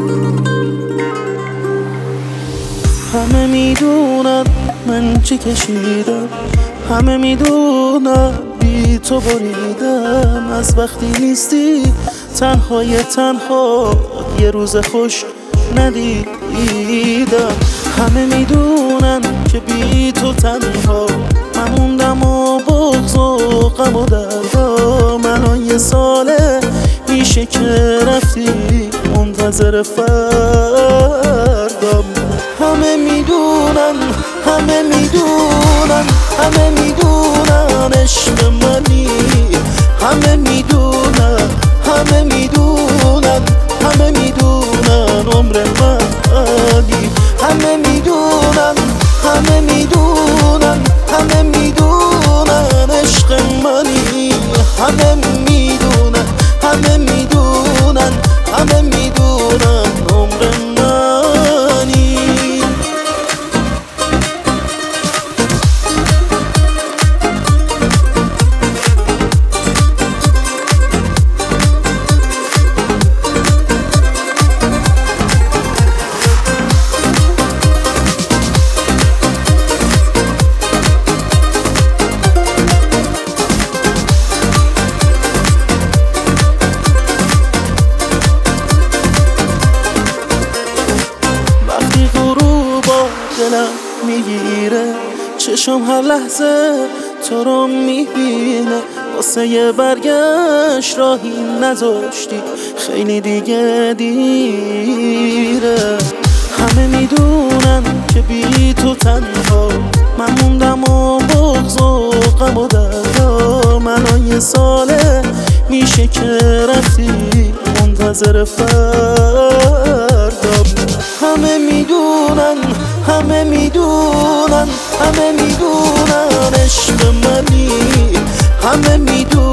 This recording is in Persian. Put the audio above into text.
همه میدونن من چی کشیدم، همه میدونن بی تو بریدم. از وقتی نیستی تنها یه روز خوش ندیدم. همه میدونن که بی تو تنها من موندم و بغض و غم و دردام. الان یه ساله میشه که رفتی، منتظر فردام. همه میدونن عشق منی، همه میدونن عمر منی. همه میدونن عشق منی، همه میدونن عمر منی. دلم میگیره، چشم هر لحظه تو رو میبینه. واسه یه برگشت راهی نذاشتی، خیلی دیگه دیره. همه میدونن که بی تو تنها من موندم و بغض و غم و دردام. الان یه ساله میشه که رفتی، منتظر فردام. همه میدونن عشق منی، همه میدونن